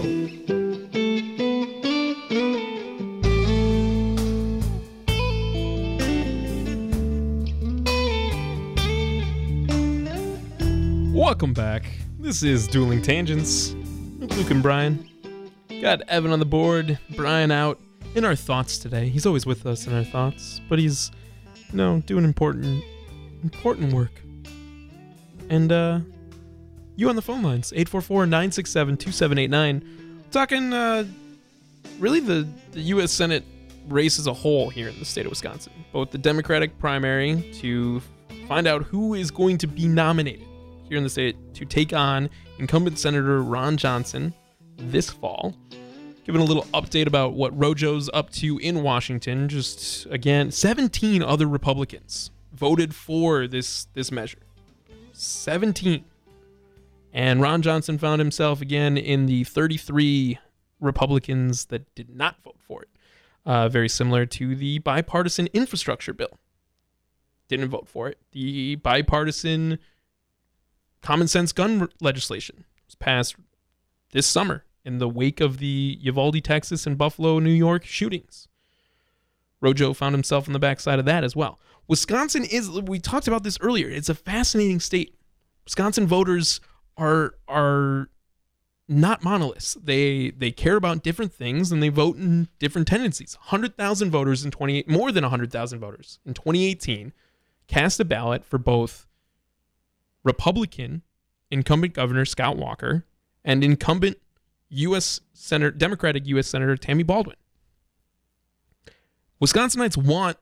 Welcome back. This is Dueling Tangents with Luke and Brian. Got Evan on the board, Brian out. In our thoughts today, he's always with us in our thoughts, but he's, doing important work. And you on the phone lines, 844-967-2789. Talking really the U.S. Senate race as a whole here in the state of Wisconsin. Both the Democratic primary to find out who is going to be nominated here in the state to take on incumbent Senator Ron Johnson this fall. Giving a little update about what Rojo's up to in Washington. Just, again, 17 other Republicans voted for this measure. 17. And Ron Johnson found himself again in the 33 Republicans that did not vote for it. Very similar to the bipartisan infrastructure bill. Didn't vote for it. The bipartisan common sense gun legislation was passed this summer in the wake of the Uvalde, Texas, and Buffalo, New York shootings. Rojo found himself on the backside of that as well. Wisconsin is, we talked about this earlier, it's a fascinating state. Wisconsin voters are not monoliths. They care about different things and they vote in different tendencies. 100,000 voters more than 100,000 voters in 2018 cast a ballot for both Republican incumbent Governor Scott Walker and incumbent Democratic U.S. Senator Tammy Baldwin. Wisconsinites want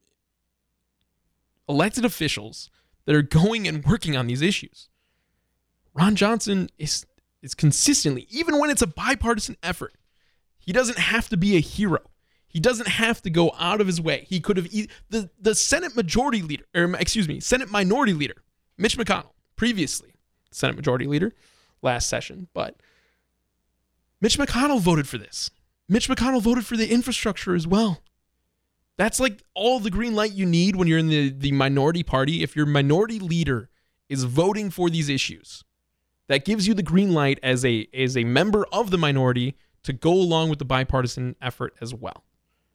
elected officials that are going and working on these issues. Ron Johnson is consistently, even when it's a bipartisan effort, he doesn't have to be a hero. He doesn't have to go out of his way. He could have the Senate Minority Leader, Mitch McConnell, previously Senate Majority Leader last session, but Mitch McConnell voted for this. Mitch McConnell voted for the infrastructure as well. That's like all the green light you need when you're in the minority party. If your minority leader is voting for these issues, that gives you the green light as a member of the minority to go along with the bipartisan effort as well.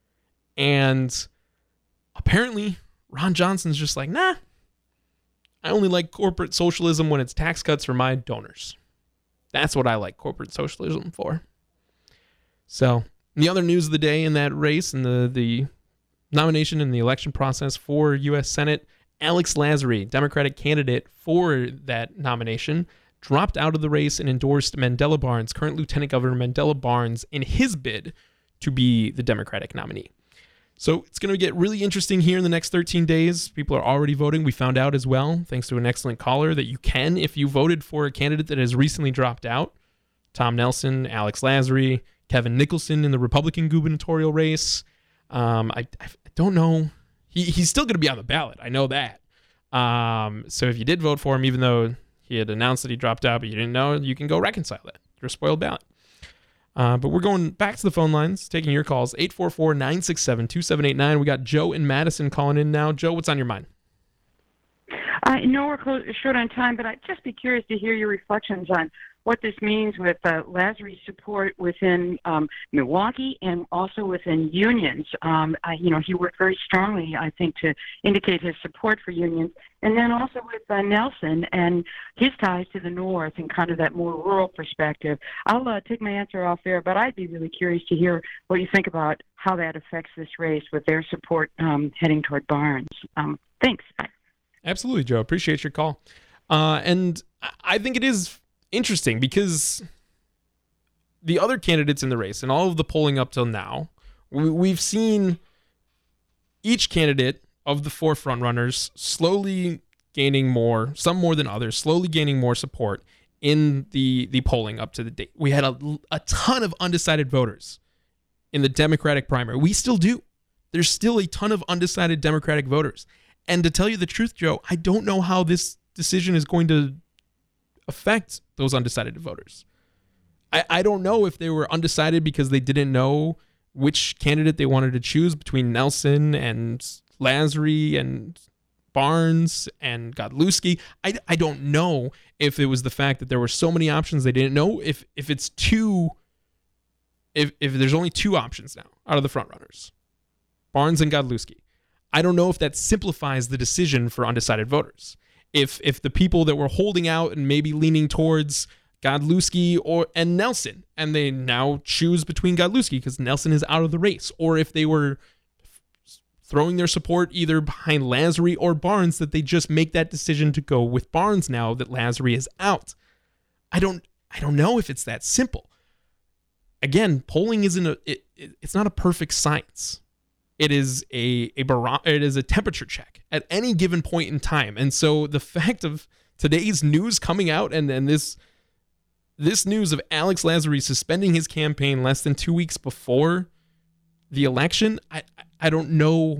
And apparently, Ron Johnson's just like, nah, I only like corporate socialism when it's tax cuts for my donors. That's what I like corporate socialism for. So, the other news of the day in that race and the nomination and the election process for U.S. Senate, Alex Lasry, Democratic candidate for that nomination, dropped out of the race and endorsed Mandela Barnes, current Lieutenant Governor Mandela Barnes, in his bid to be the Democratic nominee. So it's going to get really interesting here in the next 13 days. People are already voting. We found out as well, thanks to an excellent caller, that you can, if you voted for a candidate that has recently dropped out. Tom Nelson, Alex Lasry, Kevin Nicholson in the Republican gubernatorial race. I don't know. He's still going to be on the ballot. I know that. So if you did vote for him, even though he had announced that he dropped out, but you didn't know, you can go reconcile that. You're a spoiled ballot. But we're going back to the phone lines, taking your calls, 844-967-2789. We got Joe and Madison calling in now. Joe, what's on your mind? I know we're short on time, but I'd just be curious to hear your reflections on what this means with Lasry's support within Milwaukee and also within unions. He worked very strongly, I think, to indicate his support for unions. And then also with Nelson and his ties to the North and kind of that more rural perspective. I'll take my answer off there, but I'd be really curious to hear what you think about how that affects this race with their support heading toward Barnes. Thanks. Absolutely, Joe. Appreciate your call. And I think it is interesting because the other candidates in the race and all of the polling up till now, we've seen each candidate of the four frontrunners slowly gaining more, some more than others, slowly gaining more support in the polling up to the date. We had a ton of undecided voters in the Democratic primary. We still do. There's still a ton of undecided Democratic voters. And to tell you the truth, Joe, I don't know how this decision is going to affect those undecided voters. I don't know if they were undecided because they didn't know which candidate they wanted to choose between Nelson and Lasry and Barnes and Godlewski. I don't know if it was the fact that there were so many options they didn't know, if it's too if there's only two options now out of the front runners, Barnes and Godlewski, I don't know if that simplifies the decision for undecided voters. If the people that were holding out and maybe leaning towards Godlewski and Nelson, and they now choose between Godlewski because Nelson is out of the race, or if they were throwing their support either behind Lasry or Barnes, that they just make that decision to go with Barnes now that Lasry is out. I don't know if it's that simple. Again, polling it's not a perfect science. It is it is a temperature check at any given point in time. And so the fact of today's news coming out and this news of Alex Lasry suspending his campaign less than 2 weeks before the election, I don't know.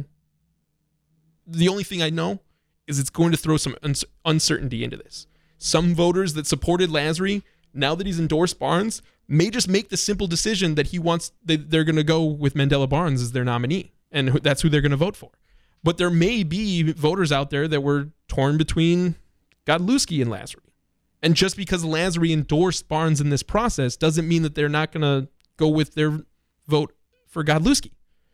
The only thing I know is it's going to throw some uncertainty into this. Some voters that supported Lasry, now that he's endorsed Barnes, may just make the simple decision that they're going to go with Mandela Barnes as their nominee, and that's who they're going to vote for. But there may be voters out there that were torn between Godlewski and Lasry. And just because Lasry endorsed Barnes in this process doesn't mean that they're not going to go with their vote for Godlewski.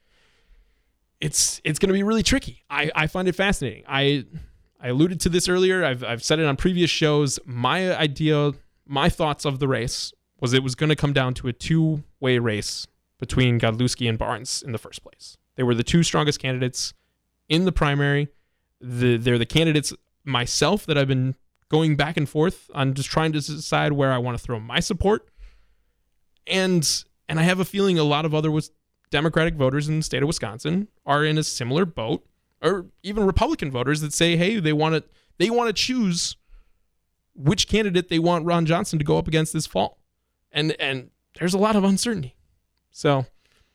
It's going to be really tricky. I find it fascinating. I alluded to this earlier. I've said it on previous shows. My thoughts of the race was it was going to come down to a two-way race between Godlewski and Barnes in the first place. They were the two strongest candidates in the primary. They're the candidates myself that I've been going back and forth on, just trying to decide where I want to throw my support. And I have a feeling a lot of other Democratic voters in the state of Wisconsin are in a similar boat, or even Republican voters that say, hey, they want to choose which candidate they want Ron Johnson to go up against this fall. And there's a lot of uncertainty. So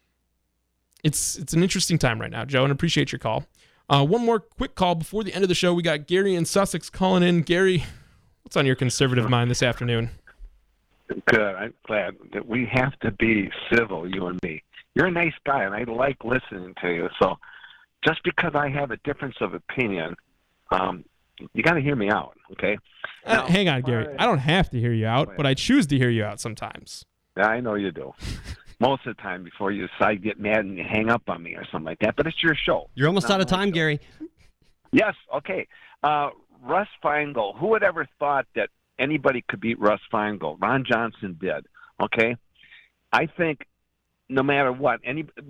it's an interesting time right now, Joe, and appreciate your call. One more quick call before the end of the show. We got Gary in Sussex calling in. Gary, what's on your conservative mind this afternoon? Good. I'm glad that we have to be civil, you and me. You're a nice guy, and I like listening to you. So just because I have a difference of opinion, you got to hear me out, okay? Now, hang on, Gary. I don't have to hear you out, but I choose to hear you out sometimes. Yeah, I know you do. Most of the time before you decide, get mad and you hang up on me or something like that. But it's your show. You're almost out of time, Gary. Yes, okay. Russ Feingold. Who would ever thought that anybody could beat Russ Feingold? Ron Johnson did, okay? I think no matter what,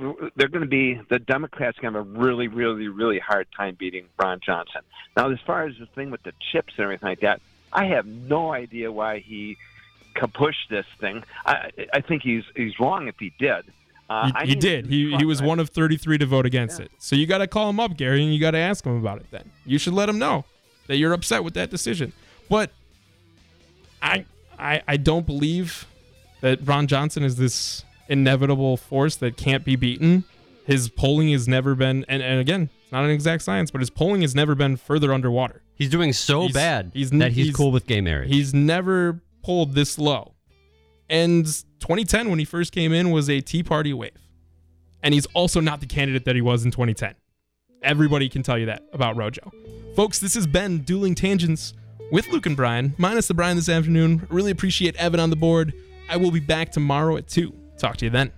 the Democrats are going to have a really, really, really hard time beating Ron Johnson. Now, as far as the thing with the chips and everything like that, I have no idea why he could push this thing. I think he's wrong if he did. He did. He was one of 33 to vote against it. So you got to call him up, Gary, and you got to ask him about it then. You should let him know that you're upset with that decision. But I don't believe that Ron Johnson is this inevitable force that can't be beaten. His polling has never been, and again, it's not an exact science, but his polling has never been further underwater. He's doing so bad that he's cool with gay marriage. He's never polled this low. And 2010, when he first came in, was a Tea Party wave. And he's also not the candidate that he was in 2010. Everybody can tell you that about Rojo. Folks, this has been Dueling Tangents with Luke and Brian, minus the Brian this afternoon. Really appreciate Evan on the board. I will be back tomorrow at 2. Talk to you then.